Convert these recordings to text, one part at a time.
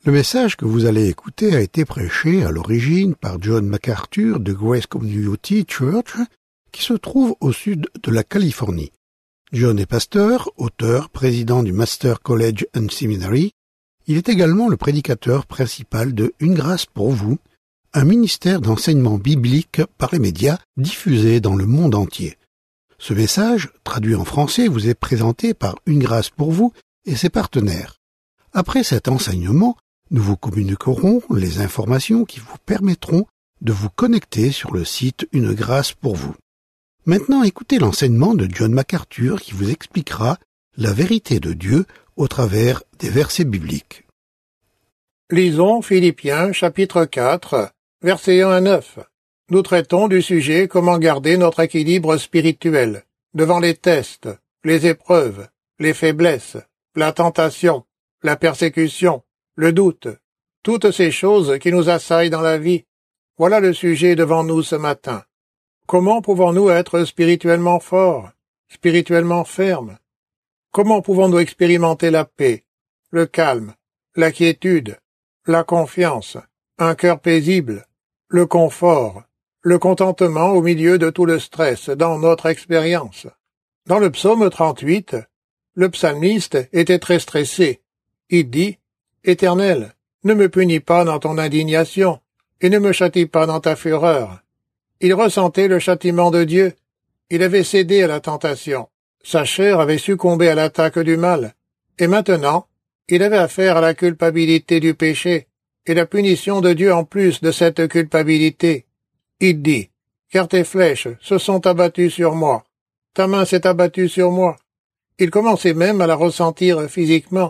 Le message que vous allez écouter a été prêché à l'origine par John MacArthur de Grace Community Church, qui se trouve au sud de la Californie. John est pasteur, auteur, président du Master College and Seminary. Il est également le prédicateur principal de Une grâce pour vous, un ministère d'enseignement biblique par les médias diffusé dans le monde entier. Ce message, traduit en français, vous est présenté par Une grâce pour vous et ses partenaires. Après cet enseignement, nous vous communiquerons les informations qui vous permettront de vous connecter sur le site Une grâce pour vous. Maintenant, écoutez l'enseignement de John MacArthur qui vous expliquera la vérité de Dieu au travers des versets bibliques. Lisons Philippiens chapitre 4, versets 1 à 9. Nous traitons du sujet comment garder notre équilibre spirituel devant les tests, les épreuves, les faiblesses, la tentation, la persécution, le doute, toutes ces choses qui nous assaillent dans la vie. Voilà le sujet devant nous ce matin. Comment pouvons-nous être spirituellement forts, spirituellement fermes? Comment pouvons-nous expérimenter la paix, le calme, la quiétude, la confiance, un cœur paisible, le confort, le contentement au milieu de tout le stress dans notre expérience? Dans le psaume 38, le psalmiste était très stressé. Il dit: « Éternel, ne me punis pas dans ton indignation, et ne me châtie pas dans ta fureur. » Il ressentait le châtiment de Dieu. Il avait cédé à la tentation. Sa chair avait succombé à l'attaque du mal. Et maintenant, il avait affaire à la culpabilité du péché, et la punition de Dieu en plus de cette culpabilité. Il dit: « Car tes flèches se sont abattues sur moi. Ta main s'est abattue sur moi. » Il commençait même à la ressentir physiquement.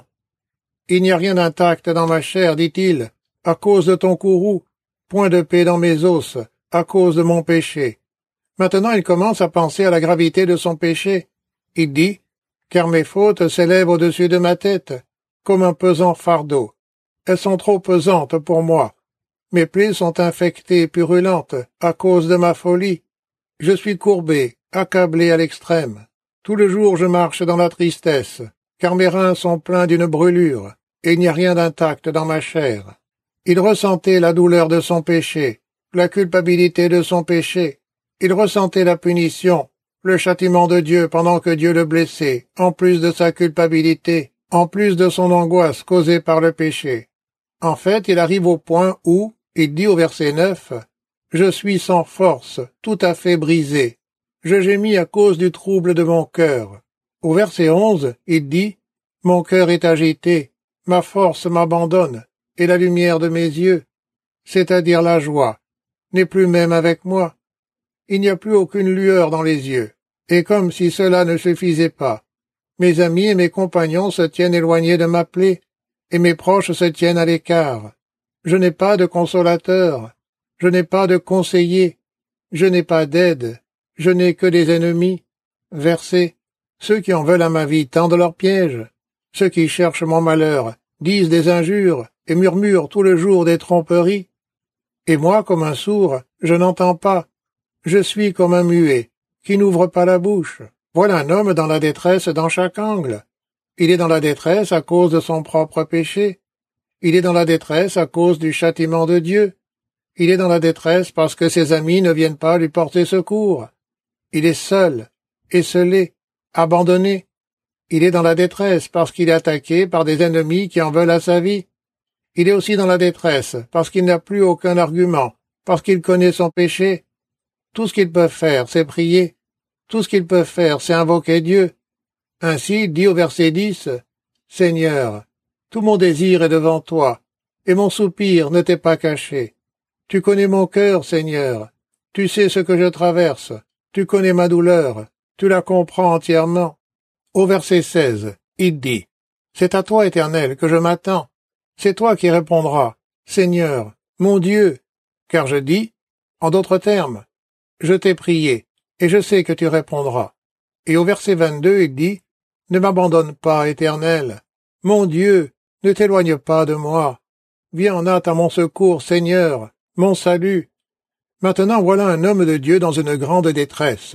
« Il n'y a rien d'intact dans ma chair, dit-il, à cause de ton courroux, point de paix dans mes os, à cause de mon péché. » Maintenant il commence à penser à la gravité de son péché. Il dit: « Car mes fautes s'élèvent au-dessus de ma tête, comme un pesant fardeau. Elles sont trop pesantes pour moi. Mes plaies sont infectées et purulentes à cause de ma folie. Je suis courbé, accablé à l'extrême. Tout le jour je marche dans la tristesse, car mes reins sont pleins d'une brûlure, et il n'y a rien d'intact dans ma chair. » Il ressentait la douleur de son péché, la culpabilité de son péché. Il ressentait la punition, le châtiment de Dieu pendant que Dieu le blessait, en plus de sa culpabilité, en plus de son angoisse causée par le péché. En fait, il arrive au point où, il dit au verset 9, « Je suis sans force, tout à fait brisé. Je gémis à cause du trouble de mon cœur. » Au verset 11, il dit, « Mon cœur est agité, ma force m'abandonne, et la lumière de mes yeux, c'est-à-dire la joie, n'est plus même avec moi. Il n'y a plus aucune lueur dans les yeux, et comme si cela ne suffisait pas, mes amis et mes compagnons se tiennent éloignés de ma plaie, et mes proches se tiennent à l'écart. Je n'ai pas de consolateur, je n'ai pas de conseiller, je n'ai pas d'aide, je n'ai que des ennemis. » Verset. Ceux qui en veulent à ma vie tendent leurs pièges. Ceux qui cherchent mon malheur disent des injures et murmurent tout le jour des tromperies. Et moi, comme un sourd, je n'entends pas. Je suis comme un muet, qui n'ouvre pas la bouche. Voilà un homme dans la détresse dans chaque angle. Il est dans la détresse à cause de son propre péché. Il est dans la détresse à cause du châtiment de Dieu. Il est dans la détresse parce que ses amis ne viennent pas lui porter secours. Il est seul, esseulé, abandonné. Il est dans la détresse parce qu'il est attaqué par des ennemis qui en veulent à sa vie. Il est aussi dans la détresse parce qu'il n'a plus aucun argument, parce qu'il connaît son péché. Tout ce qu'il peut faire, c'est prier. Tout ce qu'il peut faire, c'est invoquer Dieu. Ainsi, il dit au verset 10, « Seigneur, tout mon désir est devant toi, et mon soupir ne t'est pas caché. Tu connais mon cœur, Seigneur. Tu sais ce que je traverse. Tu connais ma douleur. Tu la comprends entièrement. » Au verset 16, il dit, « C'est à toi, Éternel, que je m'attends. C'est toi qui répondras, Seigneur, mon Dieu. » Car je dis, en d'autres termes, « Je t'ai prié, et je sais que tu répondras. » Et au verset 22, il dit, « Ne m'abandonne pas, Éternel. Mon Dieu, ne t'éloigne pas de moi. Viens en hâte à mon secours, Seigneur, mon salut. » Maintenant voilà un homme de Dieu dans une grande détresse.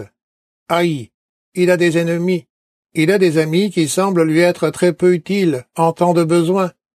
Haï, il a des ennemis. Il a des amis qui semblent lui être très peu utiles en temps de besoin.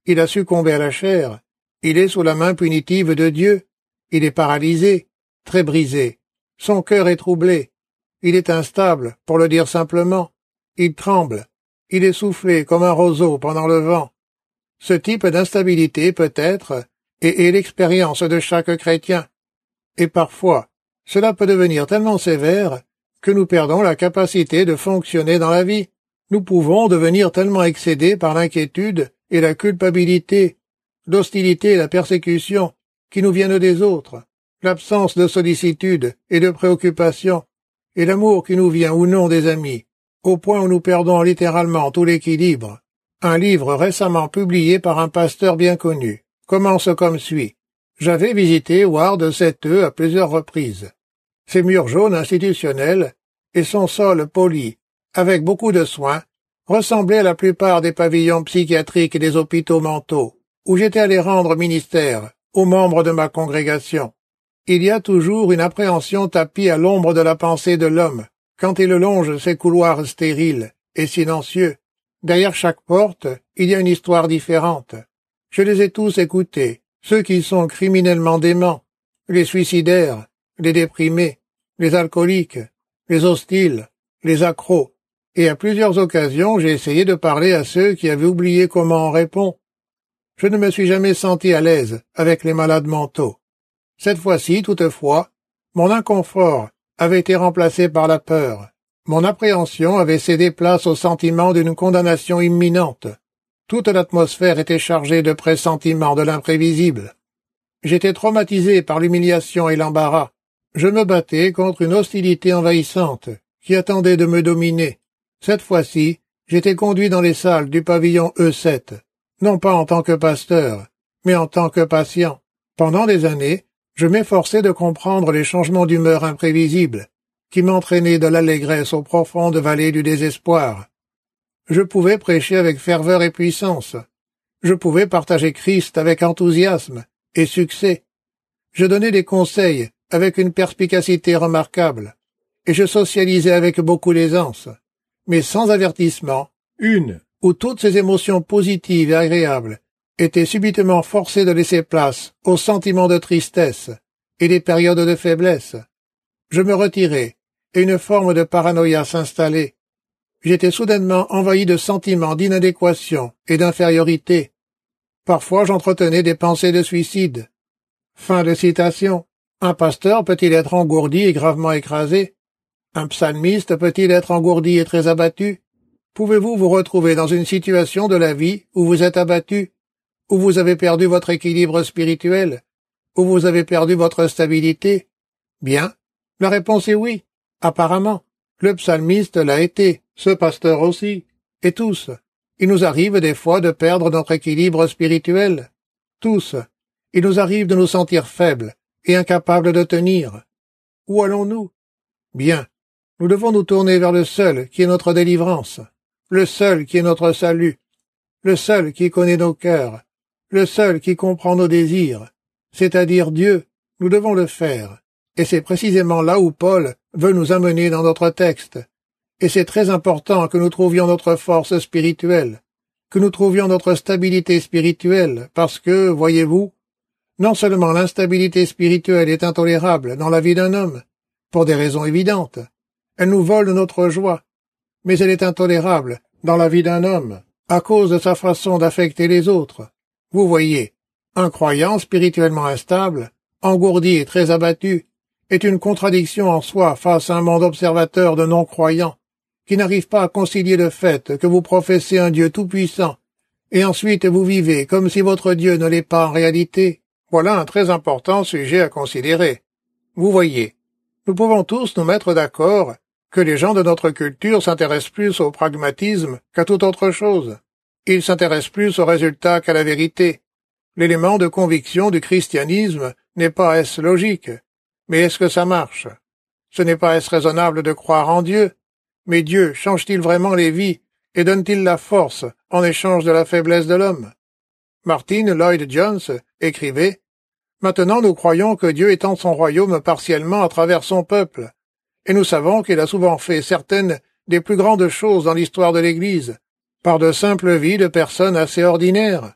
Il a succombé à la chair. Il est sous la main punitive de Dieu. Il est paralysé, très brisé. Son cœur est troublé. Il est instable, pour le dire simplement. Il tremble. Il est soufflé comme un roseau pendant le vent. Ce type d'instabilité, peut-être, est l'expérience de chaque chrétien. Et parfois, cela peut devenir tellement sévère que nous perdons la capacité de fonctionner dans la vie. Nous pouvons devenir tellement excédés par l'inquiétude et la culpabilité, l'hostilité et la persécution qui nous viennent des autres, l'absence de sollicitude et de préoccupation, et l'amour qui nous vient ou non des amis, au point où nous perdons littéralement tout l'équilibre. Un livre récemment publié par un pasteur bien connu commence comme suit. J'avais visité Ward 7E à plusieurs reprises. Ses murs jaunes institutionnels et son sol poli, avec beaucoup de soin, ressemblaient à la plupart des pavillons psychiatriques et des hôpitaux mentaux, où j'étais allé rendre ministère aux membres de ma congrégation. Il y a toujours une appréhension tapie à l'ombre de la pensée de l'homme, quand il longe ces couloirs stériles et silencieux. Derrière chaque porte, il y a une histoire différente. Je les ai tous écoutés, ceux qui sont criminellement déments, les suicidaires, les déprimés, les alcooliques, les hostiles, les accros, et à plusieurs occasions j'ai essayé de parler à ceux qui avaient oublié comment on répond. Je ne me suis jamais senti à l'aise avec les malades mentaux. Cette fois-ci, toutefois, mon inconfort avait été remplacé par la peur. Mon appréhension avait cédé place au sentiment d'une condamnation imminente. Toute l'atmosphère était chargée de pressentiments de l'imprévisible. J'étais traumatisé par l'humiliation et l'embarras. Je me battais contre une hostilité envahissante qui attendait de me dominer. Cette fois-ci, j'étais conduit dans les salles du pavillon E7, non pas en tant que pasteur, mais en tant que patient. Pendant des années, je m'efforçais de comprendre les changements d'humeur imprévisibles qui m'entraînaient de l'allégresse aux profondes vallées du désespoir. Je pouvais prêcher avec ferveur et puissance. Je pouvais partager Christ avec enthousiasme et succès. Je donnais des conseils avec une perspicacité remarquable, et je socialisais avec beaucoup d'aisance. Mais sans avertissement, une ou toutes ces émotions positives et agréables étaient subitement forcées de laisser place aux sentiments de tristesse et des périodes de faiblesse. Je me retirais, et une forme de paranoïa s'installait. J'étais soudainement envahi de sentiments d'inadéquation et d'infériorité. Parfois j'entretenais des pensées de suicide. Fin de citation. Un pasteur peut-il être engourdi et gravement écrasé? Un psalmiste peut-il être engourdi et très abattu? Pouvez-vous vous retrouver dans une situation de la vie où vous êtes abattu, où vous avez perdu votre équilibre spirituel, où vous avez perdu votre stabilité? Bien, la réponse est oui, apparemment. Le psalmiste l'a été, ce pasteur aussi, et tous. Il nous arrive des fois de perdre notre équilibre spirituel. Tous. Il nous arrive de nous sentir faibles et incapables de tenir. Où allons-nous? Bien. Nous devons nous tourner vers le seul qui est notre délivrance, le seul qui est notre salut, le seul qui connaît nos cœurs, le seul qui comprend nos désirs, c'est-à-dire Dieu. Nous devons le faire. Et c'est précisément là où Paul veut nous amener dans notre texte. Et c'est très important que nous trouvions notre force spirituelle, que nous trouvions notre stabilité spirituelle, parce que, voyez-vous, non seulement l'instabilité spirituelle est intolérable dans la vie d'un homme, pour des raisons évidentes, elle nous vole notre joie, mais elle est intolérable dans la vie d'un homme, à cause de sa façon d'affecter les autres. Vous voyez, un croyant spirituellement instable, engourdi et très abattu, est une contradiction en soi face à un monde observateur de non-croyants, qui n'arrive pas à concilier le fait que vous professez un Dieu tout-puissant, et ensuite vous vivez comme si votre Dieu ne l'est pas en réalité. Voilà un très important sujet à considérer. Vous voyez, nous pouvons tous nous mettre d'accord que les gens de notre culture s'intéressent plus au pragmatisme qu'à toute autre chose. Ils s'intéressent plus au résultat qu'à la vérité. L'élément de conviction du christianisme n'est pas est-ce logique, mais est-ce que ça marche? Ce n'est pas est-ce raisonnable de croire en Dieu, mais Dieu change-t-il vraiment les vies et donne-t-il la force en échange de la faiblesse de l'homme? Martin Lloyd-Jones écrivait « Maintenant nous croyons que Dieu étend son royaume partiellement à travers son peuple, et nous savons qu'il a souvent fait certaines des plus grandes choses dans l'histoire de l'Église, par de simples vies de personnes assez ordinaires.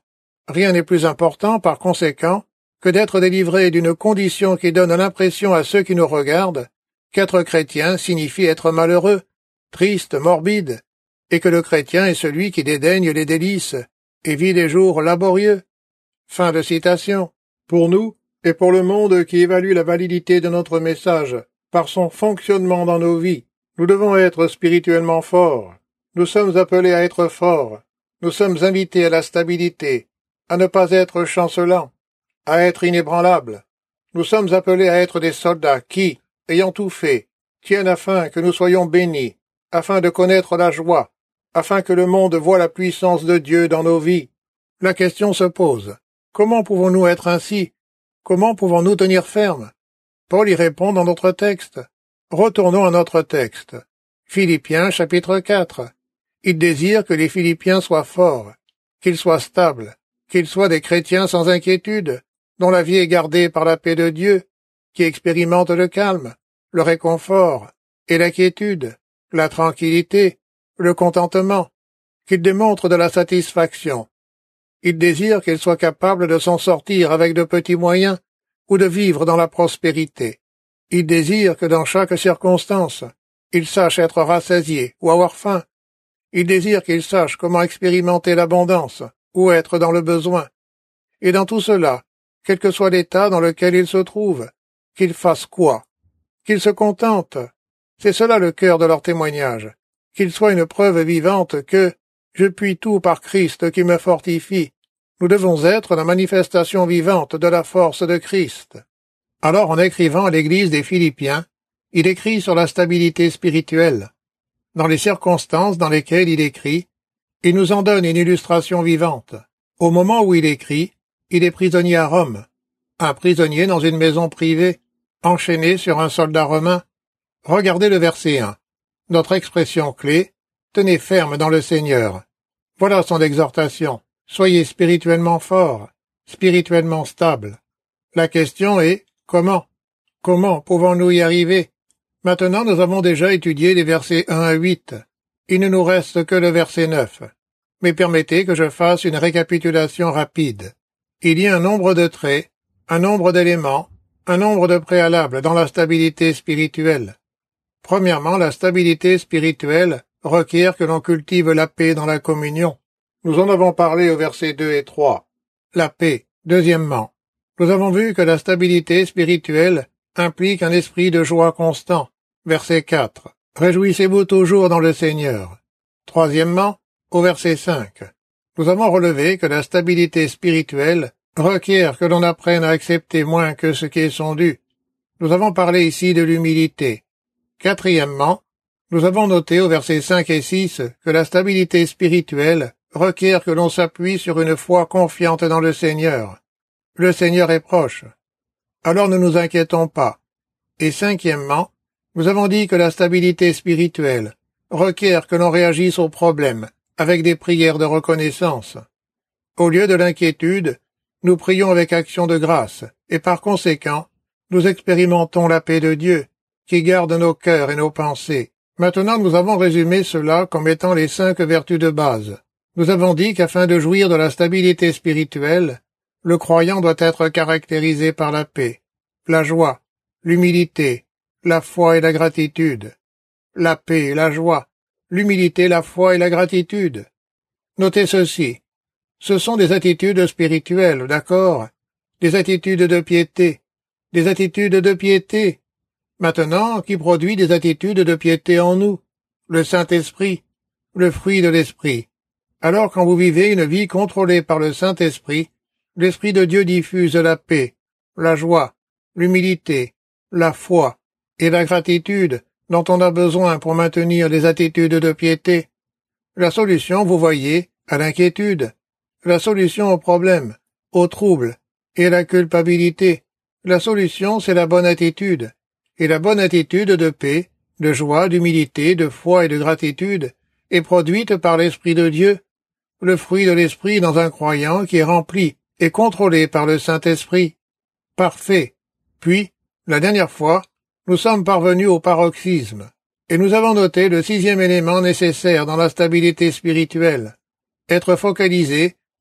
Rien n'est plus important, par conséquent, que d'être délivré d'une condition qui donne l'impression à ceux qui nous regardent qu'être chrétien signifie être malheureux, triste, morbide, et que le chrétien est celui qui dédaigne les délices et vit des jours laborieux. Fin de citation. Pour nous, et pour le monde qui évalue la validité de notre message par son fonctionnement dans nos vies, nous devons être spirituellement forts. Nous sommes appelés à être forts. Nous sommes invités à la stabilité, à ne pas être chancelants, à être inébranlables. Nous sommes appelés à être des soldats qui, ayant tout fait, tiennent afin que nous soyons bénis, afin de connaître la joie, afin que le monde voie la puissance de Dieu dans nos vies. La question se pose. Comment pouvons-nous être ainsi? Comment pouvons-nous tenir ferme? Paul y répond dans notre texte. Retournons à notre texte. Philippiens chapitre 4. Il désire que les Philippiens soient forts, qu'ils soient stables, qu'ils soient des chrétiens sans inquiétude, dont la vie est gardée par la paix de Dieu, qui expérimentent le calme, le réconfort et la quiétude, la tranquillité, le contentement, qu'ils démontrent de la satisfaction. Il désire qu'ils soient capables de s'en sortir avec de petits moyens ou de vivre dans la prospérité. Il désire que dans chaque circonstance, ils sachent être rassasiés ou avoir faim. Il désire qu'ils sachent comment expérimenter l'abondance ou être dans le besoin. Et dans tout cela, quel que soit l'état dans lequel ils se trouvent, qu'ils fassent quoi? Qu'ils se contentent. C'est cela le cœur de leur témoignage. Qu'ils soient une preuve vivante que « je puis tout par Christ qui me fortifie ». Nous devons être la manifestation vivante de la force de Christ. Alors, en écrivant à l'Église des Philippiens, il écrit sur la stabilité spirituelle. Dans les circonstances dans lesquelles il écrit, il nous en donne une illustration vivante. Au moment où il écrit, il est prisonnier à Rome, un prisonnier dans une maison privée, enchaîné sur un soldat romain. Regardez le verset 1. Notre expression clé, tenez ferme dans le Seigneur. Voilà son exhortation. Soyez spirituellement forts, spirituellement stables. La question est, comment? Comment pouvons-nous y arriver? Maintenant, nous avons déjà étudié les versets 1 à 8. Il ne nous reste que le verset 9. Mais permettez que je fasse une récapitulation rapide. Il y a un nombre de traits, un nombre d'éléments, un nombre de préalables dans la stabilité spirituelle. Premièrement, la stabilité spirituelle requiert que l'on cultive la paix dans la communion. Nous en avons parlé au verset 2 et 3. La paix. Deuxièmement, nous avons vu que la stabilité spirituelle implique un esprit de joie constant. Verset 4. Réjouissez-vous toujours dans le Seigneur. Troisièmement, au verset 5. Nous avons relevé que la stabilité spirituelle requiert que l'on apprenne à accepter moins que ce qui est son dû. Nous avons parlé ici de l'humilité. Quatrièmement, nous avons noté au verset 5 et 6 que la stabilité spirituelle requiert que l'on s'appuie sur une foi confiante dans le Seigneur. Le Seigneur est proche. Alors ne nous inquiétons pas. Et cinquièmement, nous avons dit que la stabilité spirituelle requiert que l'on réagisse aux problèmes avec des prières de reconnaissance. Au lieu de l'inquiétude, nous prions avec action de grâce, et par conséquent, nous expérimentons la paix de Dieu, qui garde nos cœurs et nos pensées. Maintenant, nous avons résumé cela comme étant les 5 vertus de base. Nous avons dit qu'afin de jouir de la stabilité spirituelle, le croyant doit être caractérisé par la paix, la joie, l'humilité, la foi et la gratitude. La paix, la joie, l'humilité, la foi et la gratitude. Notez ceci. Ce sont des attitudes spirituelles, d'accord? Des attitudes de piété. Des attitudes de piété. Maintenant, qui produit des attitudes de piété en nous? Le Saint-Esprit, le fruit de l'Esprit. Alors quand vous vivez une vie contrôlée par le Saint-Esprit, l'Esprit de Dieu diffuse la paix, la joie, l'humilité, la foi et la gratitude dont on a besoin pour maintenir les attitudes de piété. La solution, vous voyez, à l'inquiétude, la solution au problème, au trouble et à la culpabilité. La solution, c'est la bonne attitude. Et la bonne attitude de paix, de joie, d'humilité, de foi et de gratitude est produite par l'Esprit de Dieu, le fruit de l'Esprit dans un croyant qui est rempli et contrôlé par le Saint-Esprit. Parfait. Puis, la dernière fois, nous sommes parvenus au paroxysme, et nous avons noté le 6e élément nécessaire dans la stabilité spirituelle. Être focalisé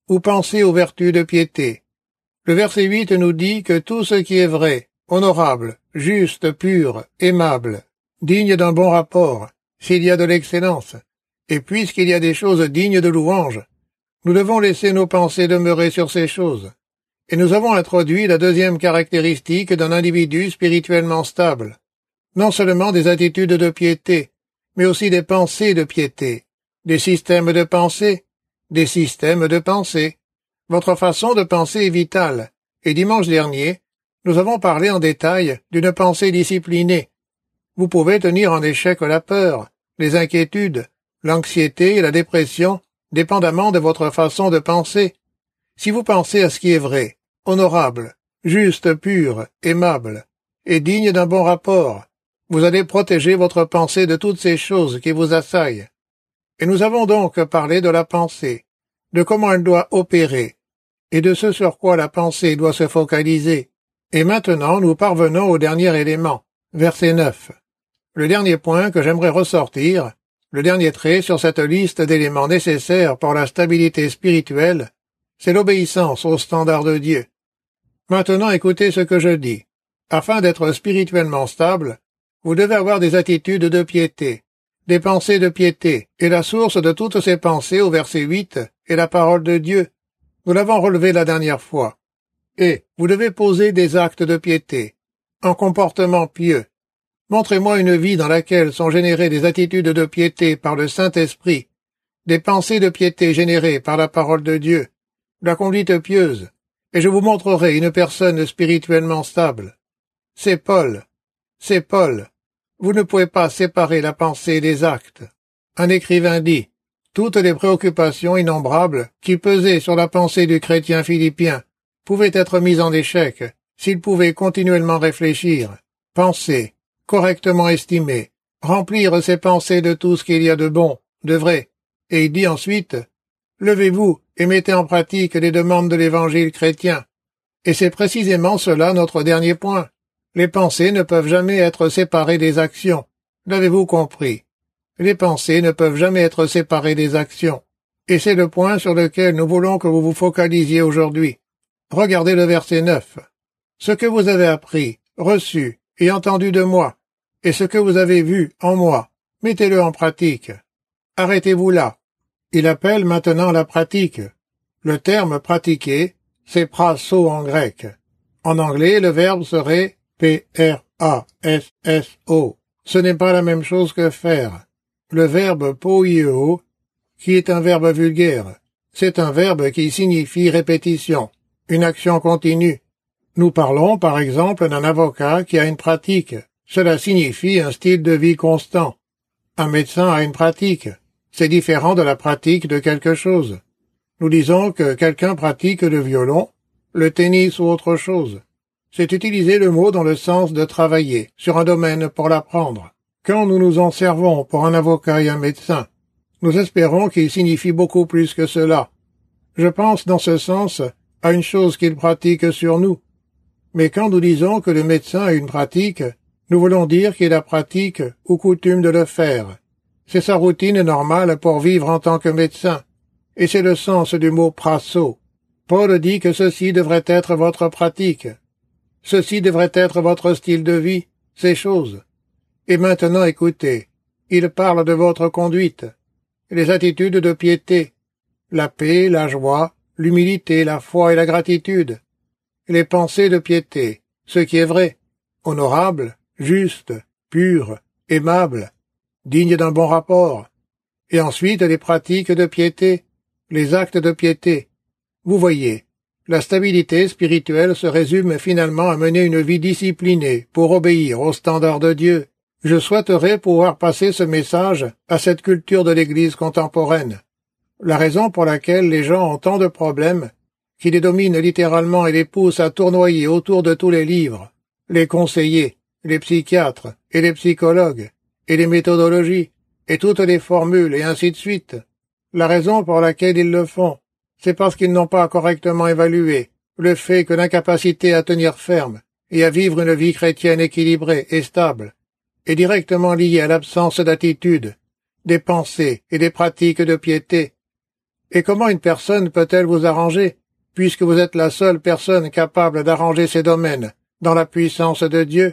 ou pensez aux vertus de piété. Le verset 8 nous dit que tout ce qui est vrai, honorable, juste, pur, aimable, digne d'un bon rapport, s'il y a de l'excellence, et puisqu'il y a des choses dignes de louange, nous devons laisser nos pensées demeurer sur ces choses. Et nous avons introduit la deuxième caractéristique d'un individu spirituellement stable. Non seulement des attitudes de piété, mais aussi des pensées de piété, des systèmes de pensée, des systèmes de pensée. Votre façon de penser est vitale, et dimanche dernier, nous avons parlé en détail d'une pensée disciplinée. Vous pouvez tenir en échec la peur, les inquiétudes, l'anxiété et la dépression, dépendamment de votre façon de penser. Si vous pensez à ce qui est vrai, honorable, juste, pur, aimable, et digne d'un bon rapport, vous allez protéger votre pensée de toutes ces choses qui vous assaillent. Et nous avons donc parlé de la pensée, de comment elle doit opérer, et de ce sur quoi la pensée doit se focaliser. Et maintenant, nous parvenons au dernier élément, verset 9. Le dernier point que j'aimerais ressortir, le dernier trait sur cette liste d'éléments nécessaires pour la stabilité spirituelle, c'est l'obéissance aux standards de Dieu. Maintenant, écoutez ce que je dis. Afin d'être spirituellement stable, vous devez avoir des attitudes de piété, des pensées de piété, et la source de toutes ces pensées au verset 8 est la parole de Dieu. Nous l'avons relevé la dernière fois. Et vous devez poser des actes de piété, un comportement pieux. Montrez-moi une vie dans laquelle sont générées des attitudes de piété par le Saint-Esprit, des pensées de piété générées par la parole de Dieu, la conduite pieuse, et je vous montrerai une personne spirituellement stable. C'est Paul. C'est Paul. Vous ne pouvez pas séparer la pensée des actes. Un écrivain dit, toutes les préoccupations innombrables qui pesaient sur la pensée du chrétien philippien pouvaient être mises en échec s'il pouvait continuellement réfléchir, penser, correctement estimer, remplir ses pensées de tout ce qu'il y a de bon, de vrai. Et il dit ensuite, levez-vous et mettez en pratique les demandes de l'évangile chrétien. Et c'est précisément cela notre dernier point. Les pensées ne peuvent jamais être séparées des actions. L'avez-vous compris? Les pensées ne peuvent jamais être séparées des actions. Et c'est le point sur lequel nous voulons que vous vous focalisiez aujourd'hui. Regardez le verset 9. Ce que vous avez appris, reçu et entendu de moi, et ce que vous avez vu en moi, mettez-le en pratique. Arrêtez-vous là. Il appelle maintenant la pratique. Le terme pratiquer, c'est prasso en grec. En anglais, le verbe serait P-R-A-S-S-O. Ce n'est pas la même chose que faire. Le verbe poieo, qui est un verbe vulgaire, c'est un verbe qui signifie répétition, une action continue. Nous parlons, par exemple, d'un avocat qui a une pratique. Cela signifie un style de vie constant. Un médecin a une pratique. C'est différent de la pratique de quelque chose. Nous disons que quelqu'un pratique le violon, le tennis ou autre chose. C'est utiliser le mot dans le sens de travailler sur un domaine pour l'apprendre. Quand nous nous en servons pour un avocat et un médecin, nous espérons qu'il signifie beaucoup plus que cela. Je pense dans ce sens à une chose qu'il pratique sur nous. Mais quand nous disons que le médecin a une pratique, nous voulons dire qu'il a pratique ou coutume de le faire. C'est sa routine normale pour vivre en tant que médecin. Et c'est le sens du mot prasso. Paul dit que ceci devrait être votre pratique. Ceci devrait être votre style de vie, ces choses. Et maintenant écoutez, il parle de votre conduite, les attitudes de piété, la paix, la joie, l'humilité, la foi et la gratitude, les pensées de piété, ce qui est vrai, honorable, juste, pur, aimable, digne d'un bon rapport, et ensuite les pratiques de piété, les actes de piété. Vous voyez, la stabilité spirituelle se résume finalement à mener une vie disciplinée pour obéir aux standards de Dieu. Je souhaiterais pouvoir passer ce message à cette culture de l'Église contemporaine. La raison pour laquelle les gens ont tant de problèmes, qui les dominent littéralement et les poussent à tournoyer autour de tous les livres, les conseillers, les psychiatres et les psychologues, et les méthodologies, et toutes les formules, et ainsi de suite. La raison pour laquelle ils le font, c'est parce qu'ils n'ont pas correctement évalué le fait que l'incapacité à tenir ferme et à vivre une vie chrétienne équilibrée et stable est directement liée à l'absence d'attitude, des pensées et des pratiques de piété. Et comment une personne peut-elle vous arranger, puisque vous êtes la seule personne capable d'arranger ces domaines, dans la puissance de Dieu?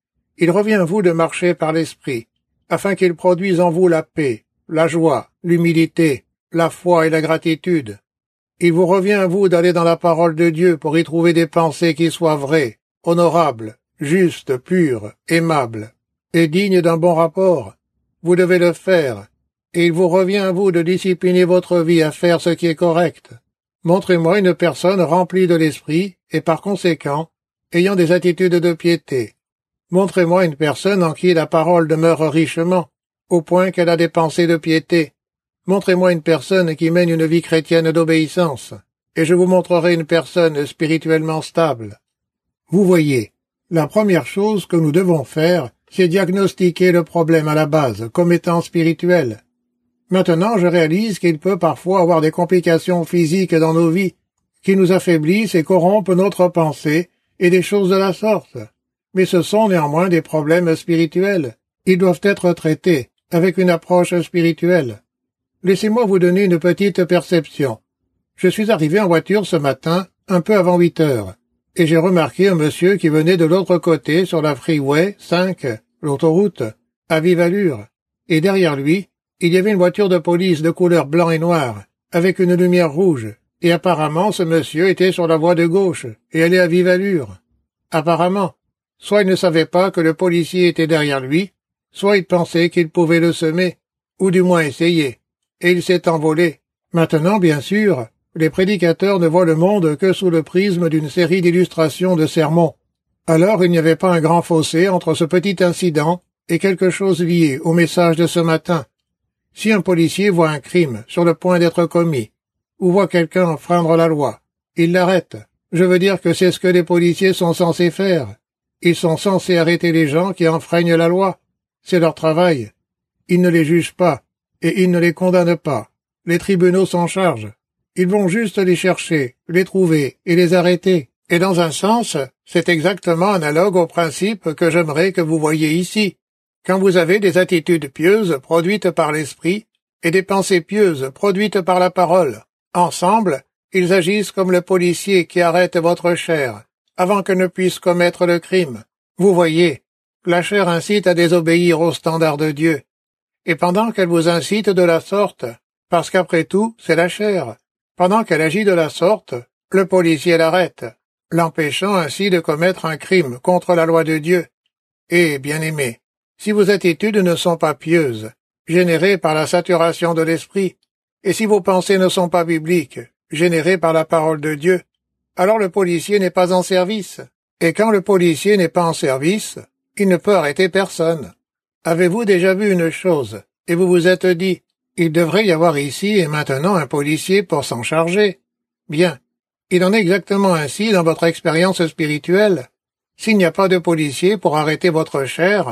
Il revient à vous de marcher par l'Esprit, afin qu'il produise en vous la paix, la joie, l'humilité, la foi et la gratitude. Il vous revient à vous d'aller dans la parole de Dieu pour y trouver des pensées qui soient vraies, honorables, justes, pures, aimables, et dignes d'un bon rapport. Vous devez le faire, et il vous revient à vous de discipliner votre vie à faire ce qui est correct. Montrez-moi une personne remplie de l'Esprit, et par conséquent, ayant des attitudes de piété. Montrez-moi une personne en qui la parole demeure richement, au point qu'elle a des pensées de piété. Montrez-moi une personne qui mène une vie chrétienne d'obéissance, et je vous montrerai une personne spirituellement stable. Vous voyez, la première chose que nous devons faire, c'est diagnostiquer le problème à la base, comme étant spirituel. Maintenant, je réalise qu'il peut parfois avoir des complications physiques dans nos vies, qui nous affaiblissent et corrompent notre pensée, et des choses de la sorte. Mais ce sont néanmoins des problèmes spirituels. Ils doivent être traités avec une approche spirituelle. Laissez-moi vous donner une petite perception. Je suis arrivé en voiture ce matin, un peu avant 8 heures, et j'ai remarqué un monsieur qui venait de l'autre côté sur la Freeway 5, l'autoroute, à vive allure, et derrière lui, il y avait une voiture de police de couleur blanc et noir, avec une lumière rouge, et apparemment ce monsieur était sur la voie de gauche, et allait à vive allure. Apparemment, soit il ne savait pas que le policier était derrière lui, soit il pensait qu'il pouvait le semer, ou du moins essayer, et il s'est envolé. Maintenant, bien sûr, les prédicateurs ne voient le monde que sous le prisme d'une série d'illustrations de sermons. Alors il n'y avait pas un grand fossé entre ce petit incident et quelque chose lié au message de ce matin. Si un policier voit un crime sur le point d'être commis, ou voit quelqu'un enfreindre la loi, il l'arrête. Je veux dire que c'est ce que les policiers sont censés faire. Ils sont censés arrêter les gens qui enfreignent la loi. C'est leur travail. Ils ne les jugent pas, et ils ne les condamnent pas. Les tribunaux s'en chargent. Ils vont juste les chercher, les trouver et les arrêter. Et dans un sens, c'est exactement analogue au principe que j'aimerais que vous voyiez ici. Quand vous avez des attitudes pieuses produites par l'esprit et des pensées pieuses produites par la parole, ensemble, ils agissent comme le policier qui arrête votre chair, avant qu'elle ne puisse commettre le crime. Vous voyez, la chair incite à désobéir aux standards de Dieu. Et pendant qu'elle vous incite de la sorte, parce qu'après tout, c'est la chair, pendant qu'elle agit de la sorte, le policier l'arrête, l'empêchant ainsi de commettre un crime contre la loi de Dieu. Et, bien-aimés, si vos attitudes ne sont pas pieuses, générées par la saturation de l'esprit, et si vos pensées ne sont pas bibliques, générées par la parole de Dieu, alors le policier n'est pas en service. Et quand le policier n'est pas en service, il ne peut arrêter personne. Avez-vous déjà vu une chose, et vous vous êtes dit, il devrait y avoir ici et maintenant un policier pour s'en charger? Bien. Il en est exactement ainsi dans votre expérience spirituelle. S'il n'y a pas de policier pour arrêter votre chair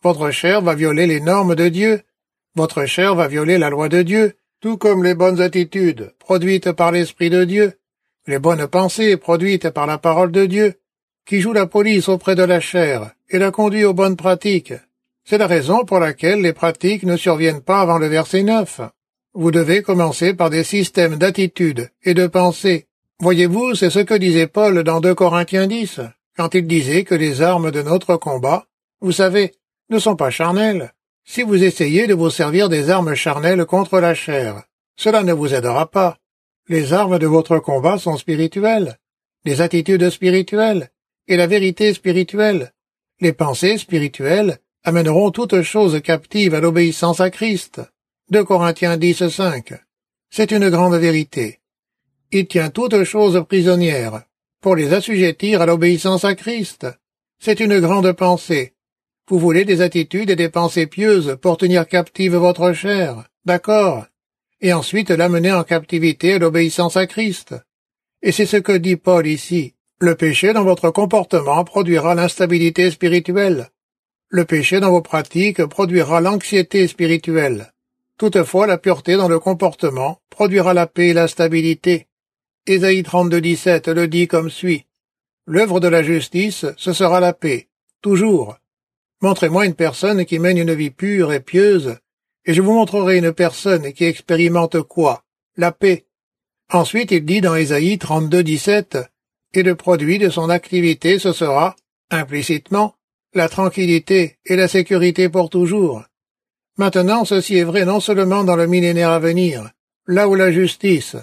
va violer les normes de Dieu. Votre chair va violer la loi de Dieu, tout comme les bonnes attitudes produites par l'Esprit de Dieu, les bonnes pensées produites par la parole de Dieu, qui joue la police auprès de la chair et la conduit aux bonnes pratiques. C'est la raison pour laquelle les pratiques ne surviennent pas avant le verset 9. Vous devez commencer par des systèmes d'attitude et de pensée. Voyez-vous, c'est ce que disait Paul dans 2 Corinthiens 10, quand il disait que les armes de notre combat, vous savez, ne sont pas charnelles. Si vous essayez de vous servir des armes charnelles contre la chair, cela ne vous aidera pas. Les armes de votre combat sont spirituelles, les attitudes spirituelles et la vérité spirituelle. Les pensées spirituelles amèneront toutes choses captives à l'obéissance à Christ. 2 Corinthiens 10, 5. C'est une grande vérité. Il tient toutes choses prisonnières pour les assujettir à l'obéissance à Christ. C'est une grande pensée. Vous voulez des attitudes et des pensées pieuses pour tenir captive votre chair, d'accord, et ensuite l'amener en captivité à l'obéissance à Christ. Et c'est ce que dit Paul ici. Le péché dans votre comportement produira l'instabilité spirituelle. Le péché dans vos pratiques produira l'anxiété spirituelle. Toutefois, la pureté dans le comportement produira la paix et la stabilité. Ésaïe 32, 17 le dit comme suit. L'œuvre de la justice, ce sera la paix, toujours. Montrez-moi une personne qui mène une vie pure et pieuse, et je vous montrerai une personne qui expérimente quoi? la paix. Ensuite, il dit dans Ésaïe 32:17, « Et le produit de son activité, ce sera, implicitement, la tranquillité et la sécurité pour toujours. » Maintenant, ceci est vrai non seulement dans le millénaire à venir, là où la justice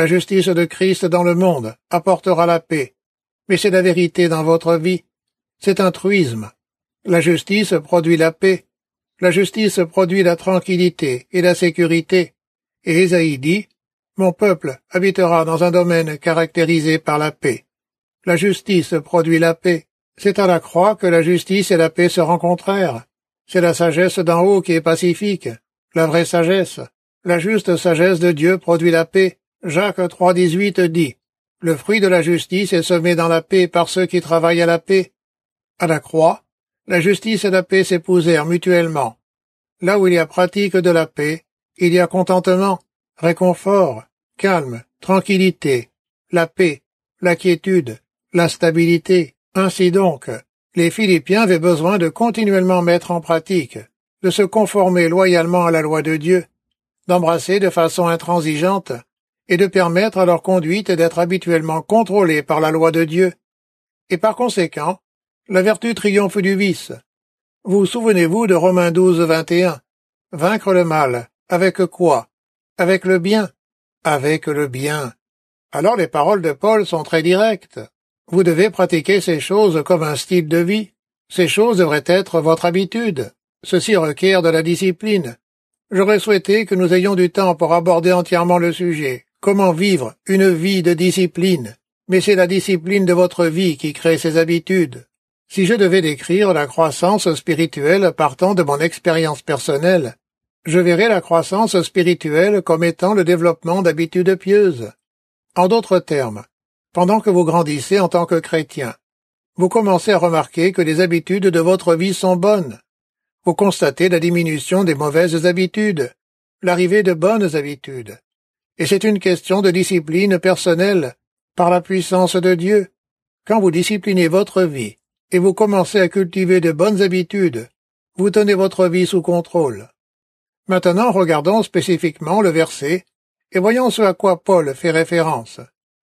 de Christ dans le monde, apportera la paix, mais c'est la vérité dans votre vie. C'est un truisme. La justice produit la paix. La justice produit la tranquillité et la sécurité. Et Ésaïe dit, « Mon peuple habitera dans un domaine caractérisé par la paix. » La justice produit la paix. C'est à la croix que la justice et la paix se rencontrèrent. C'est la sagesse d'en haut qui est pacifique, la vraie sagesse. La juste sagesse de Dieu produit la paix. Jacques 3,18 dit, « Le fruit de la justice est semé dans la paix par ceux qui travaillent à la paix. » À la croix, la justice et la paix s'épousèrent mutuellement. Là où il y a pratique de la paix, il y a contentement, réconfort, calme, tranquillité, la paix, la quiétude, la stabilité. Ainsi donc, les Philippiens avaient besoin de continuellement mettre en pratique, de se conformer loyalement à la loi de Dieu, d'embrasser de façon intransigeante et de permettre à leur conduite d'être habituellement contrôlée par la loi de Dieu. Et par conséquent, la vertu triomphe du vice. Vous souvenez-vous de Romains 12:21 ? Vaincre le mal. Avec quoi? Avec le bien. Avec le bien. Alors les paroles de Paul sont très directes. Vous devez pratiquer ces choses comme un style de vie. Ces choses devraient être votre habitude. Ceci requiert de la discipline. J'aurais souhaité que nous ayons du temps pour aborder entièrement le sujet. Comment vivre une vie de discipline? Mais c'est la discipline de votre vie qui crée ces habitudes. Si je devais décrire la croissance spirituelle partant de mon expérience personnelle, je verrais la croissance spirituelle comme étant le développement d'habitudes pieuses. En d'autres termes, pendant que vous grandissez en tant que chrétien, vous commencez à remarquer que les habitudes de votre vie sont bonnes. Vous constatez la diminution des mauvaises habitudes, l'arrivée de bonnes habitudes. Et c'est une question de discipline personnelle, par la puissance de Dieu. Quand vous disciplinez votre vie, et vous commencez à cultiver de bonnes habitudes, vous tenez votre vie sous contrôle. Maintenant, regardons spécifiquement le verset, et voyons ce à quoi Paul fait référence.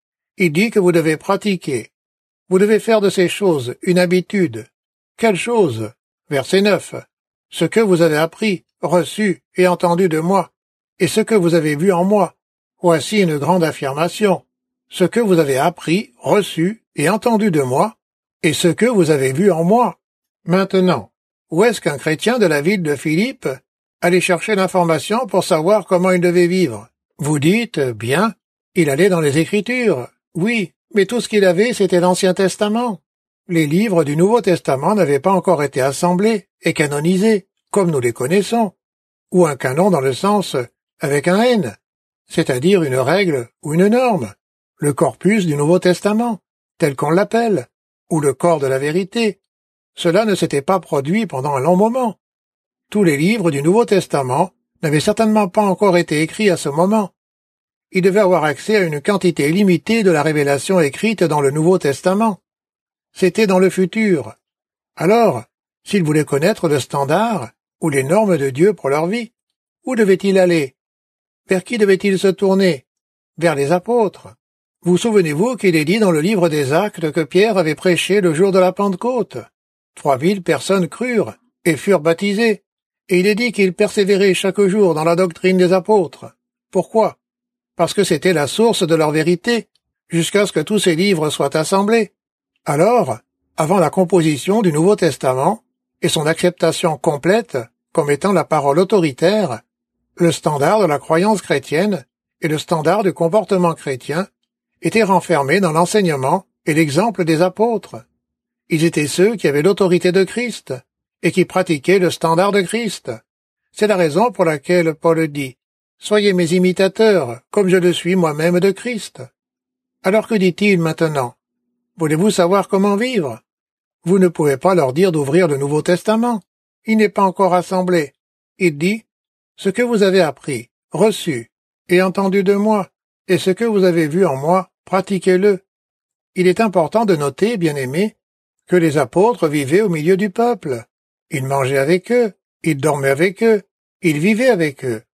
Il dit que vous devez pratiquer. Vous devez faire de ces choses une habitude. Quelle chose? Verset 9. Ce que vous avez appris, reçu et entendu de moi, et ce que vous avez vu en moi. Voici une grande affirmation. Ce que vous avez appris, reçu et entendu de moi, et ce que vous avez vu en moi. Maintenant, où est-ce qu'un chrétien de la ville de Philippe allait chercher l'information pour savoir comment il devait vivre? Vous dites, bien, il allait dans les Écritures. Oui, mais tout ce qu'il avait, c'était l'Ancien Testament. Les livres du Nouveau Testament n'avaient pas encore été assemblés et canonisés, comme nous les connaissons, ou un canon dans le sens avec un N, c'est-à-dire une règle ou une norme, le corpus du Nouveau Testament, tel qu'on l'appelle, ou le corps de la vérité. Cela ne s'était pas produit pendant un long moment. Tous les livres du Nouveau Testament n'avaient certainement pas encore été écrits à ce moment. Il devait avoir accès à une quantité limitée de la révélation écrite dans le Nouveau Testament. C'était dans le futur. Alors, s'il voulait connaître le standard ou les normes de Dieu pour leur vie, où devait-il aller? Vers qui devait-il se tourner? Vers les apôtres. Vous souvenez-vous qu'il est dit dans le livre des Actes que Pierre avait prêché le jour de la Pentecôte? 3000 personnes crurent et furent baptisées, et il est dit qu'il persévérait chaque jour dans la doctrine des apôtres. Pourquoi? Parce que c'était la source de leur vérité, jusqu'à ce que tous ces livres soient assemblés. Alors, avant la composition du Nouveau Testament et son acceptation complète comme étant la parole autoritaire, le standard de la croyance chrétienne et le standard du comportement chrétien étaient renfermés dans l'enseignement et l'exemple des apôtres. Ils étaient ceux qui avaient l'autorité de Christ et qui pratiquaient le standard de Christ. C'est la raison pour laquelle Paul dit « Soyez mes imitateurs, comme je le suis moi-même de Christ ». Alors que dit-il maintenant? Voulez-vous savoir comment vivre? Vous ne pouvez pas leur dire d'ouvrir le Nouveau Testament. Il n'est pas encore assemblé. Il dit « Ce que vous avez appris, reçu et entendu de moi, et ce que vous avez vu en moi, pratiquez-le. » Il est important de noter, bien-aimés, que les apôtres vivaient au milieu du peuple. Ils mangeaient avec eux, ils dormaient avec eux, ils vivaient avec eux.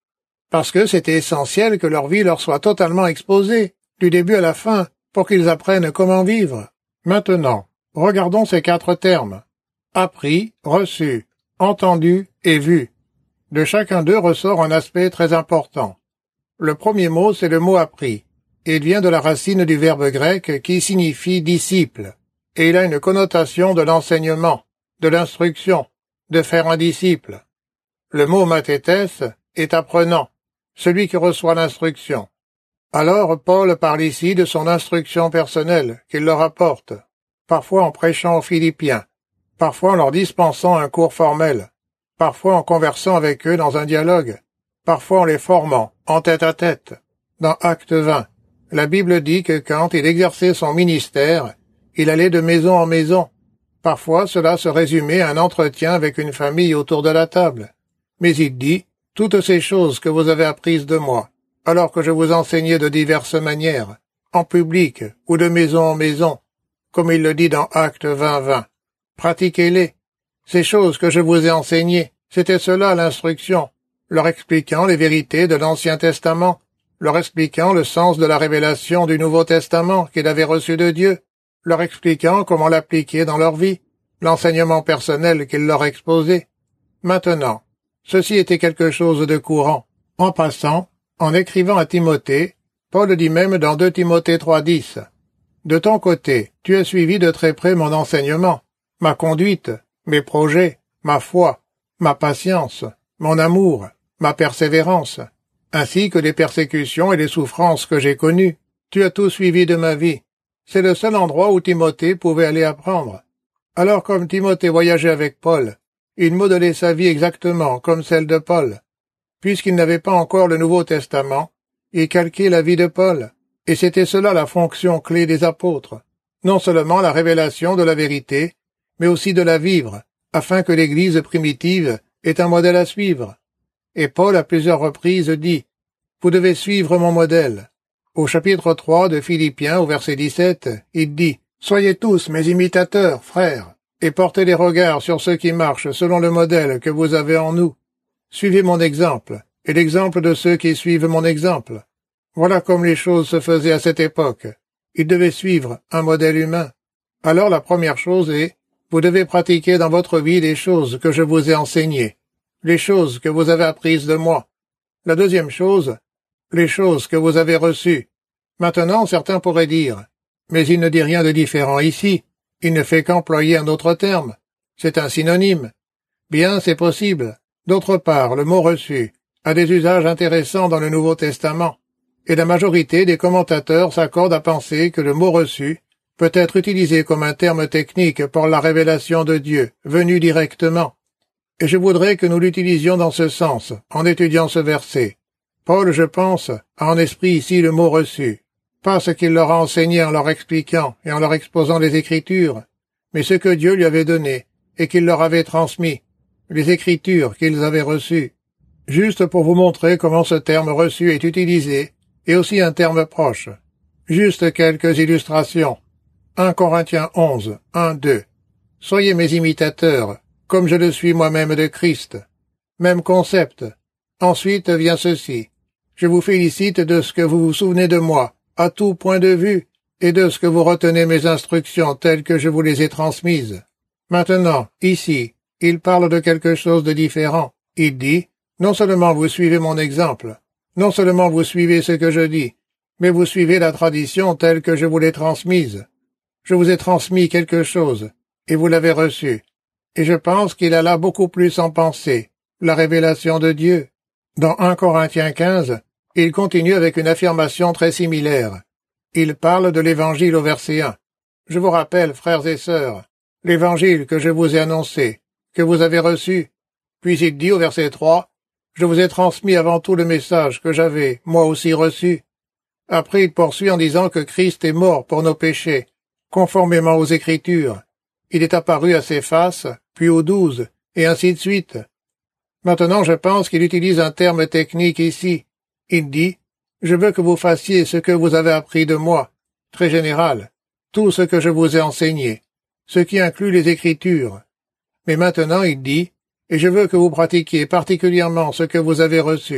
parce que c'était essentiel que leur vie leur soit totalement exposée, du début à la fin, pour qu'ils apprennent comment vivre. Maintenant, regardons ces 4 termes. Appris, reçu, entendu et vu. De chacun d'eux ressort un aspect très important. Le premier mot, c'est le mot appris. Il vient de la racine du verbe grec qui signifie disciple, et il a une connotation de l'enseignement, de l'instruction, de faire un disciple. Le mot mathétès est apprenant, celui qui reçoit l'instruction. Alors Paul parle ici de son instruction personnelle qu'il leur apporte, parfois en prêchant aux Philippiens, parfois en leur dispensant un cours formel, parfois en conversant avec eux dans un dialogue, parfois en les formant en tête-à-tête. Dans Acte 20, la Bible dit que quand il exerçait son ministère, il allait de maison en maison. Parfois cela se résumait à un entretien avec une famille autour de la table. Mais il dit, « Toutes ces choses que vous avez apprises de moi, alors que je vous enseignais de diverses manières, en public ou de maison en maison, comme il le dit dans Acte 20, pratiquez-les. Ces choses que je vous ai enseignées, c'était cela l'instruction, leur expliquant les vérités de l'Ancien Testament, leur expliquant le sens de la révélation du Nouveau Testament qu'il avait reçu de Dieu, leur expliquant comment l'appliquer dans leur vie, l'enseignement personnel qu'il leur exposait. Maintenant, ceci était quelque chose de courant. En passant, en écrivant à Timothée, Paul dit même dans 2 Timothée 3:10, « De ton côté, tu as suivi de très près mon enseignement, ma conduite, mes projets, ma foi, ma patience, mon amour, ma persévérance, ainsi que les persécutions et les souffrances que j'ai connues. Tu as tout suivi de ma vie. » C'est le seul endroit où Timothée pouvait aller apprendre. Alors comme Timothée voyageait avec Paul, il modelait sa vie exactement comme celle de Paul. Puisqu'il n'avait pas encore le Nouveau Testament, il calquait la vie de Paul, et c'était cela la fonction clé des apôtres, non seulement la révélation de la vérité, mais aussi de la vivre, afin que l'Église primitive ait un modèle à suivre. Et Paul à plusieurs reprises dit, « Vous devez suivre mon modèle. » Au chapitre 3 de Philippiens, au verset 17, il dit, « Soyez tous mes imitateurs, frères, et portez les regards sur ceux qui marchent selon le modèle que vous avez en nous. Suivez mon exemple, et l'exemple de ceux qui suivent mon exemple. » Voilà comme les choses se faisaient à cette époque. Ils devaient suivre un modèle humain. Alors la première chose est, vous devez pratiquer dans votre vie les choses que je vous ai enseignées, les choses que vous avez apprises de moi. La deuxième chose, les choses que vous avez reçues. Maintenant, certains pourraient dire, mais il ne dit rien de différent ici, il ne fait qu'employer un autre terme. C'est un synonyme. Bien, c'est possible. D'autre part, le mot reçu a des usages intéressants dans le Nouveau Testament, et la majorité des commentateurs s'accordent à penser que le mot reçu peut être utilisé comme un terme technique pour la révélation de Dieu, venue directement. Et je voudrais que nous l'utilisions dans ce sens, en étudiant ce verset. Paul, je pense, a en esprit ici le mot reçu, pas ce qu'il leur a enseigné en leur expliquant et en leur exposant les Écritures, mais ce que Dieu lui avait donné et qu'il leur avait transmis, les Écritures qu'ils avaient reçues. Juste pour vous montrer comment ce terme reçu est utilisé, et aussi un terme proche. Juste quelques illustrations. 1 Corinthiens 11, 1-2. Soyez mes imitateurs, comme je le suis moi-même de Christ. Même concept. Ensuite vient ceci. Je vous félicite de ce que vous vous souvenez de moi, à tout point de vue, et de ce que vous retenez mes instructions telles que je vous les ai transmises. Maintenant, ici, il parle de quelque chose de différent. Il dit, non seulement vous suivez mon exemple, non seulement vous suivez ce que je dis, mais vous suivez la tradition telle que je vous l'ai transmise. Je vous ai transmis quelque chose, et vous l'avez reçu. Et je pense qu'il a là beaucoup plus en pensée, la révélation de Dieu. Dans 1 Corinthiens 15, il continue avec une affirmation très similaire. Il parle de l'Évangile au verset 1. Je vous rappelle, frères et sœurs, l'Évangile que je vous ai annoncé, que vous avez reçu. Puis il dit au verset 3, je vous ai transmis avant tout le message que j'avais, moi aussi, reçu. Après, il poursuit en disant que Christ est mort pour nos péchés, conformément aux Écritures. Il est apparu à Céphas, puis aux 12, et ainsi de suite. Maintenant, je pense qu'il utilise un terme technique ici. Il dit, je veux que vous fassiez ce que vous avez appris de moi, très général, tout ce que je vous ai enseigné, ce qui inclut les Écritures. Mais maintenant, il dit, et je veux que vous pratiquiez particulièrement ce que vous avez reçu,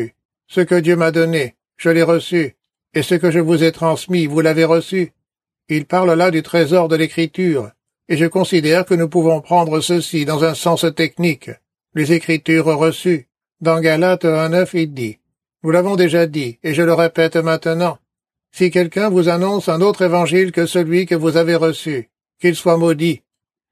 Ce que Dieu m'a donné, je l'ai reçu, et ce que je vous ai transmis, vous l'avez reçu. Il parle là du trésor de l'Écriture, et je considère que nous pouvons prendre ceci dans un sens technique. Les Écritures reçues. Dans Galates 1:9, il dit, « Nous l'avons déjà dit, et je le répète maintenant. Si quelqu'un vous annonce un autre évangile que celui que vous avez reçu, qu'il soit maudit. »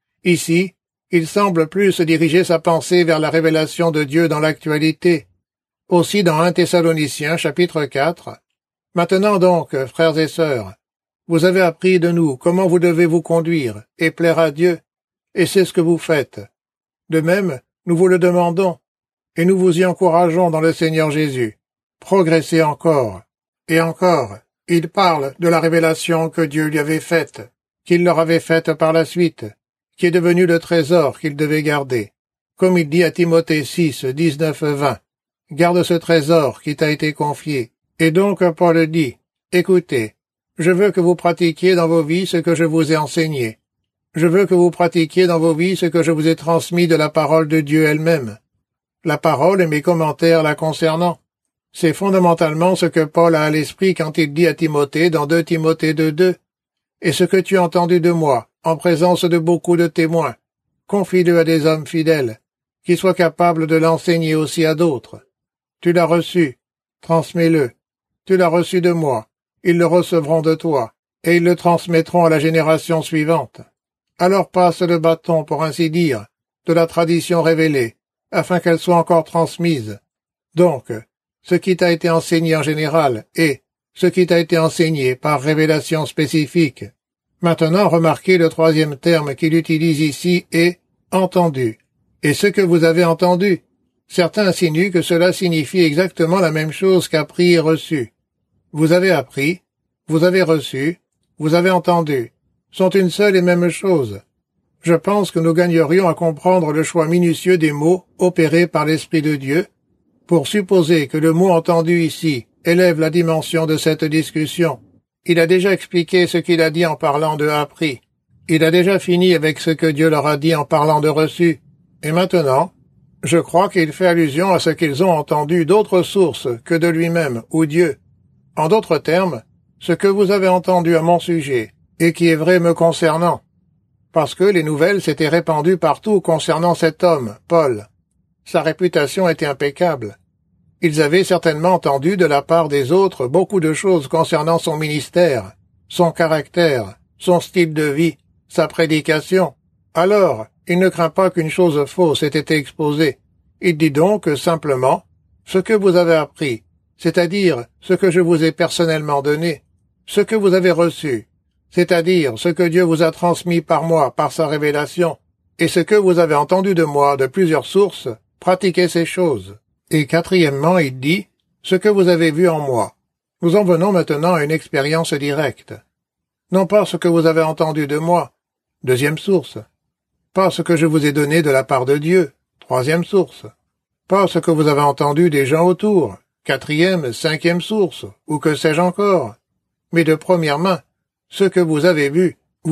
Ici, il semble plus diriger sa pensée vers la révélation de Dieu dans l'actualité. Aussi dans 1 Thessaloniciens chapitre 4. Maintenant donc, frères et sœurs, vous avez appris de nous comment vous devez vous conduire et plaire à Dieu, et c'est ce que vous faites. De même, nous vous le demandons, et nous vous y encourageons dans le Seigneur Jésus. Progressez encore. Et encore, il parle de la révélation que Dieu lui avait faite, qu'il leur avait faite par la suite, qui est devenu le trésor qu'il devait garder. Comme il dit à Timothée 6, 19-20, « Garde ce trésor qui t'a été confié. » Et donc Paul dit, « Écoutez, je veux que vous pratiquiez dans vos vies ce que je vous ai enseigné. Je veux que vous pratiquiez dans vos vies ce que je vous ai transmis de la parole de Dieu elle-même. » La parole et mes commentaires la concernant. C'est fondamentalement ce que Paul a à l'esprit quand il dit à Timothée dans 2 Timothée 2:2, « Et ce que tu as entendu de moi, en présence de beaucoup de témoins, confie-le à des hommes fidèles, qui soient capables de l'enseigner aussi à d'autres. Tu l'as reçu, transmets-le. Tu l'as reçu de moi, ils le recevront de toi, et ils le transmettront à la génération suivante. Alors passe le bâton, pour ainsi dire, de la tradition révélée, afin qu'elle soit encore transmise. Donc, ce qui t'a été enseigné en général et ce qui t'a été enseigné par révélation spécifique. Maintenant, remarquez le troisième terme qu'il utilise ici est « entendu ». Et ce que vous avez entendu. Certains insinuent que cela signifie exactement la même chose qu'appris et reçu. Vous avez appris, vous avez reçu, vous avez entendu, sont une seule et même chose. Je pense que nous gagnerions à comprendre le choix minutieux des mots opérés par l'Esprit de Dieu, pour supposer que le mot entendu ici élève la dimension de cette discussion. Il a déjà expliqué ce qu'il a dit en parlant de appris. Il a déjà fini avec ce que Dieu leur a dit en parlant de reçu. Et maintenant, je crois qu'il fait allusion à ce qu'ils ont entendu d'autres sources que de lui-même ou Dieu. En d'autres termes, ce que vous avez entendu à mon sujet, et qui est vrai me concernant. Parce que les nouvelles s'étaient répandues partout concernant cet homme, Paul. Sa réputation était impeccable. Ils avaient certainement entendu de la part des autres beaucoup de choses concernant son ministère, son caractère, son style de vie, sa prédication. Alors, il ne craint pas qu'une chose fausse ait été exposée. Il dit donc simplement « ce que vous avez appris », c'est-à-dire ce que je vous ai personnellement donné, ce que vous avez reçu, c'est-à-dire ce que Dieu vous a transmis par moi, par sa révélation, et ce que vous avez entendu de moi de plusieurs sources, pratiquez ces choses. Et quatrièmement, il dit « ce que vous avez vu en moi ». Nous en venons maintenant à une expérience directe. Non pas ce que vous avez entendu de moi, deuxième source. Pas ce que je vous ai donné de la part de Dieu, troisième source. Pas ce que vous avez entendu des gens autour, quatrième, cinquième source, ou que sais-je encore. Mais de première main, ce que vous avez vu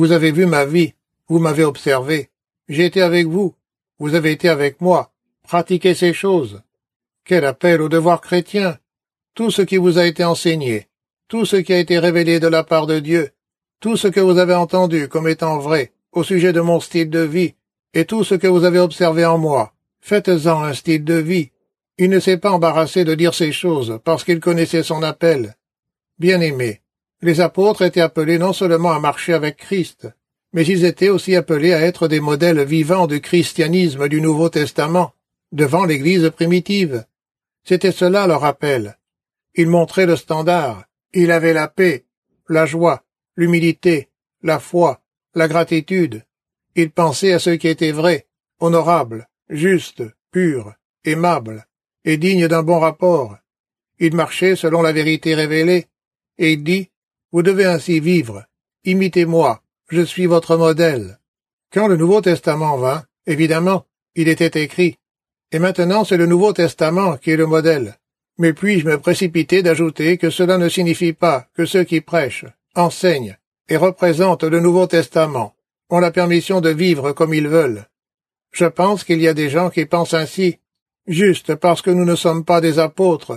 ma vie, vous m'avez observé. J'ai été avec vous, vous avez été avec moi, pratiquez ces choses. Quel appel au devoir chrétien! Tout ce qui vous a été enseigné, tout ce qui a été révélé de la part de Dieu, tout ce que vous avez entendu comme étant vrai au sujet de mon style de vie, et tout ce que vous avez observé en moi, faites-en un style de vie. Il ne s'est pas embarrassé de dire ces choses parce qu'il connaissait son appel. Bien-aimés, les apôtres étaient appelés non seulement à marcher avec Christ, mais ils étaient aussi appelés à être des modèles vivants du christianisme du Nouveau Testament, devant l'Église primitive. C'était cela leur appel. Il montrait le standard. Il avait la paix, la joie, l'humilité, la foi, la gratitude. Il pensait à ce qui était vrai, honorable, juste, pur, aimable, et digne d'un bon rapport. Il marchait selon la vérité révélée, et il dit, « Vous devez ainsi vivre. Imitez-moi. Je suis votre modèle. » Quand le Nouveau Testament vint, évidemment, il était écrit. Et maintenant c'est le Nouveau Testament qui est le modèle. Mais puis-je me précipiter d'ajouter que cela ne signifie pas que ceux qui prêchent, enseignent et représentent le Nouveau Testament ont la permission de vivre comme ils veulent. Je pense qu'il y a des gens qui pensent ainsi, juste parce que nous ne sommes pas des apôtres,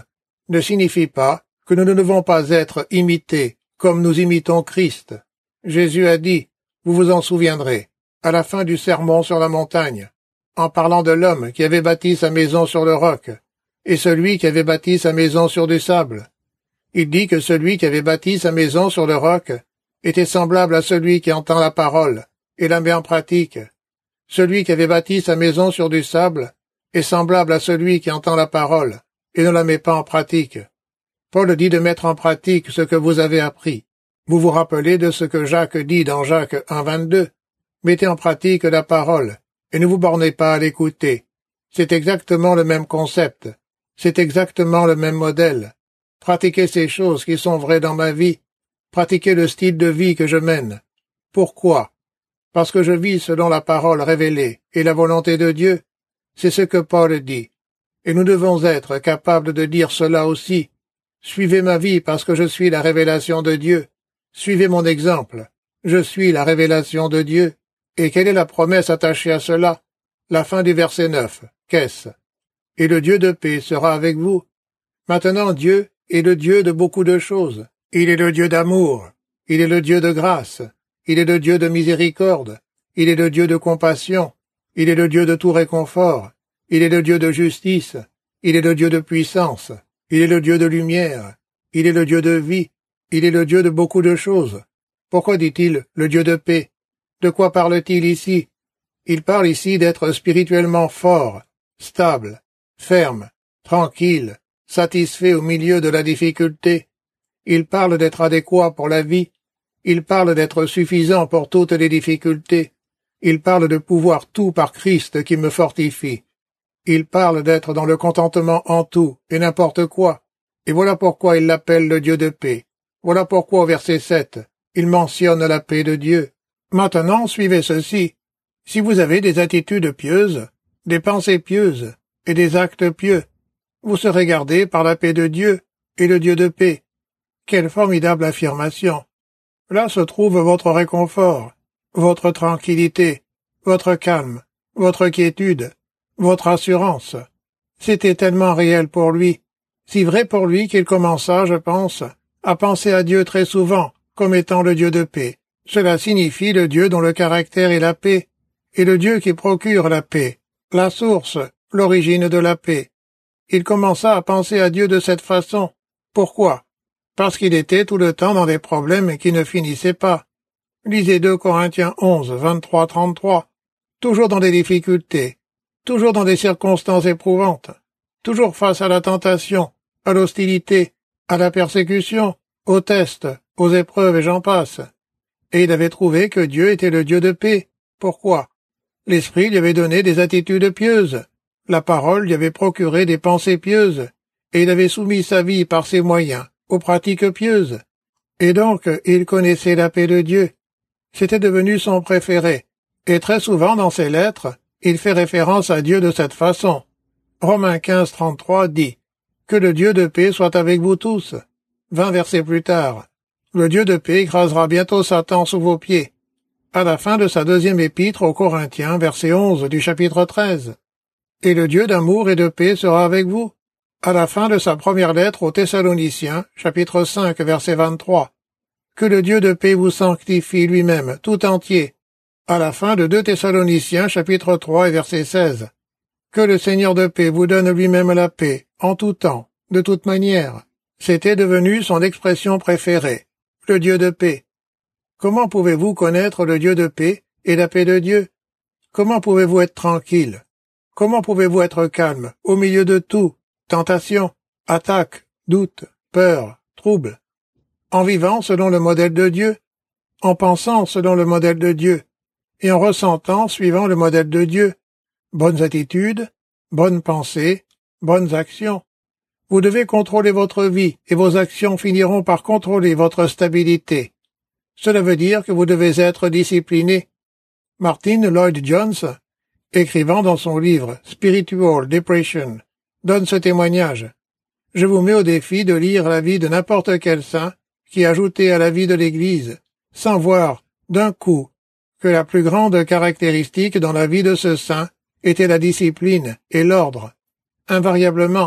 ne signifie pas que nous ne devons pas être imités comme nous imitons Christ. Jésus a dit, vous vous en souviendrez, à la fin du sermon sur la montagne, en parlant de l'homme qui avait bâti sa maison sur le roc, et celui qui avait bâti sa maison sur du sable. Il dit que celui qui avait bâti sa maison sur le roc était semblable à celui qui entend la parole et la met en pratique. Celui qui avait bâti sa maison sur du sable est semblable à celui qui entend la parole et ne la met pas en pratique. Paul dit de mettre en pratique ce que vous avez appris. Vous vous rappelez de ce que Jacques dit dans Jacques 1,22. Mettez en pratique la parole et ne vous bornez pas à l'écouter. C'est exactement le même concept. C'est exactement le même modèle. Pratiquez ces choses qui sont vraies dans ma vie. Pratiquez le style de vie que je mène. Pourquoi? Parce que je vis selon la parole révélée et la volonté de Dieu. C'est ce que Paul dit. Et nous devons être capables de dire cela aussi. Suivez ma vie parce que je suis la révélation de Dieu. Suivez mon exemple. Je suis la révélation de Dieu. Et quelle est la promesse attachée à cela? La fin du verset 9. Qu'est-ce? Et le Dieu de paix sera avec vous. Maintenant Dieu est le Dieu de beaucoup de choses. Il est le Dieu d'amour. Il est le Dieu de grâce. Il est le Dieu de miséricorde. Il est le Dieu de compassion. Il est le Dieu de tout réconfort. Il est le Dieu de justice. Il est le Dieu de puissance. Il est le Dieu de lumière. Il est le Dieu de vie. Il est le Dieu de beaucoup de choses. Pourquoi dit-il le Dieu de paix? De quoi parle-t-il ici? Il parle ici d'être spirituellement fort, stable, ferme, tranquille, satisfait au milieu de la difficulté. Il parle d'être adéquat pour la vie. Il parle d'être suffisant pour toutes les difficultés. Il parle de pouvoir tout par Christ qui me fortifie. Il parle d'être dans le contentement en tout et n'importe quoi. Et voilà pourquoi il l'appelle le Dieu de paix. Voilà pourquoi au verset 7, il mentionne la paix de Dieu. Maintenant, suivez ceci. Si vous avez des attitudes pieuses, des pensées pieuses et des actes pieux, vous serez gardés par la paix de Dieu et le Dieu de paix. Quelle formidable affirmation! Là se trouve votre réconfort, votre tranquillité, votre calme, votre quiétude, votre assurance. C'était tellement réel pour lui, si vrai pour lui qu'il commença, je pense, à penser à Dieu très souvent comme étant le Dieu de paix. Cela signifie le Dieu dont le caractère est la paix, et le Dieu qui procure la paix, la source, l'origine de la paix. Il commença à penser à Dieu de cette façon. Pourquoi? Parce qu'il était tout le temps dans des problèmes qui ne finissaient pas. Lisez 2 Corinthiens 11, 23-33. Toujours dans des difficultés, toujours dans des circonstances éprouvantes, toujours face à la tentation, à l'hostilité, à la persécution, aux tests, aux épreuves et j'en passe. Et il avait trouvé que Dieu était le Dieu de paix. Pourquoi? L'Esprit lui avait donné des attitudes pieuses. La parole lui avait procuré des pensées pieuses. Et il avait soumis sa vie par ses moyens aux pratiques pieuses. Et donc, il connaissait la paix de Dieu. C'était devenu son préféré. Et très souvent dans ses lettres, il fait référence à Dieu de cette façon. Romains 15, 33 dit « Que le Dieu de paix soit avec vous tous ». 20 versets plus tard. Le Dieu de paix écrasera bientôt Satan sous vos pieds. À la fin de sa deuxième épître aux Corinthiens, verset 11 du chapitre 13. Et le Dieu d'amour et de paix sera avec vous. À la fin de sa première lettre aux Thessaloniciens, chapitre 5, verset 23. Que le Dieu de paix vous sanctifie lui-même, tout entier. À la fin de 2 Thessaloniciens, chapitre 3 et verset 16. Que le Seigneur de paix vous donne lui-même la paix, en tout temps, de toute manière. C'était devenu son expression préférée. Le Dieu de paix. Comment pouvez-vous connaître le Dieu de paix et la paix de Dieu? Comment pouvez-vous être tranquille? Comment pouvez-vous être calme au milieu de tout, tentation, attaque, doute, peur, trouble? En vivant selon le modèle de Dieu, en pensant selon le modèle de Dieu, et en ressentant suivant le modèle de Dieu. Bonnes attitudes, bonnes pensées, bonnes actions. Vous devez contrôler votre vie et vos actions finiront par contrôler votre stabilité. Cela veut dire que vous devez être discipliné. Martin Lloyd-Jones, écrivant dans son livre Spiritual Depression, donne ce témoignage. Je vous mets au défi de lire la vie de n'importe quel saint qui a ajouté à la vie de l'Église, sans voir, d'un coup, que la plus grande caractéristique dans la vie de ce saint était la discipline et l'ordre. Invariablement,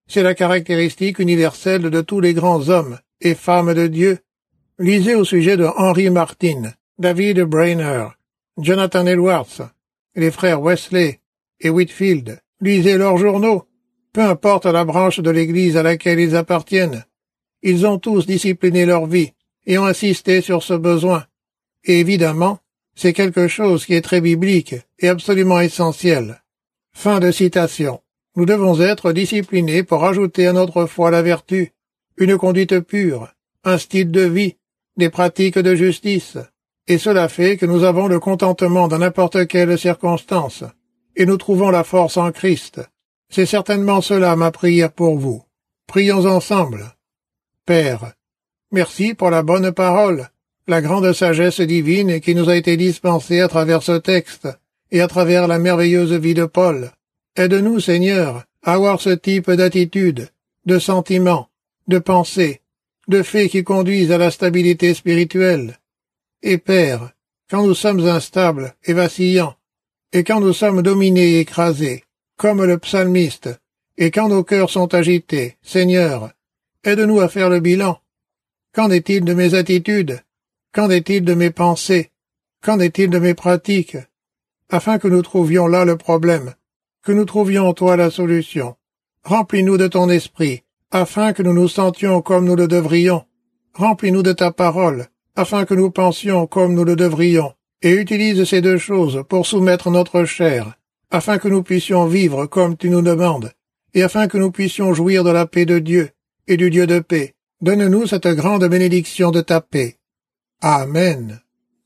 C'est la caractéristique universelle de tous les grands hommes et femmes de Dieu. Lisez au sujet de Henry Martyn, David Brainerd, Jonathan Edwards, les frères Wesley et Whitefield. Lisez leurs journaux. Peu importe la branche de l'Église à laquelle ils appartiennent. Ils ont tous discipliné leur vie et ont insisté sur ce besoin. Et évidemment, c'est quelque chose qui est très biblique et absolument essentiel. Fin de citation. Nous devons être disciplinés pour ajouter à notre foi la vertu, une conduite pure, un style de vie, des pratiques de justice. Et cela fait que nous avons le contentement dans n'importe quelle circonstance, et nous trouvons la force en Christ. C'est certainement cela ma prière pour vous. Prions ensemble. Père, merci pour la bonne parole, la grande sagesse divine qui nous a été dispensée à travers ce texte et à travers la merveilleuse vie de Paul. Aide-nous, Seigneur, à avoir ce type d'attitude, de sentiments, de pensées, de faits qui conduisent à la stabilité spirituelle. Et Père, quand nous sommes instables et vacillants, et quand nous sommes dominés et écrasés, comme le psalmiste, et quand nos cœurs sont agités, Seigneur, aide-nous à faire le bilan. Qu'en est-il de mes attitudes? Qu'en est-il de mes pensées? Qu'en est-il de mes pratiques? Afin que nous trouvions là le problème, que nous trouvions en toi la solution. Remplis-nous de ton esprit, afin que nous nous sentions comme nous le devrions. Remplis-nous de ta parole, afin que nous pensions comme nous le devrions, et utilise ces deux choses pour soumettre notre chair, afin que nous puissions vivre comme tu nous demandes, et afin que nous puissions jouir de la paix de Dieu et du Dieu de paix. Donne-nous cette grande bénédiction de ta paix. Amen.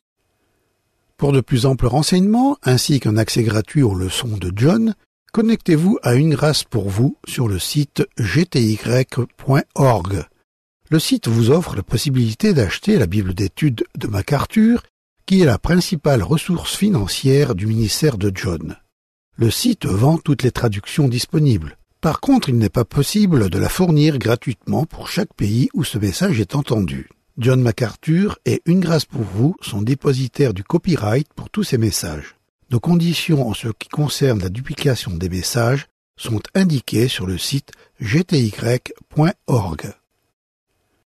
Pour de plus amples renseignements, ainsi qu'un accès gratuit aux leçons de John, connectez-vous à Une Grâce pour vous sur le site gty.org. Le site vous offre la possibilité d'acheter la Bible d'études de MacArthur, qui est la principale ressource financière du ministère de John. Le site vend toutes les traductions disponibles. Par contre, il n'est pas possible de la fournir gratuitement pour chaque pays où ce message est entendu. John MacArthur et Une Grâce pour vous sont dépositaires du copyright pour tous ces messages. Nos conditions en ce qui concerne la duplication des messages sont indiquées sur le site gty.org.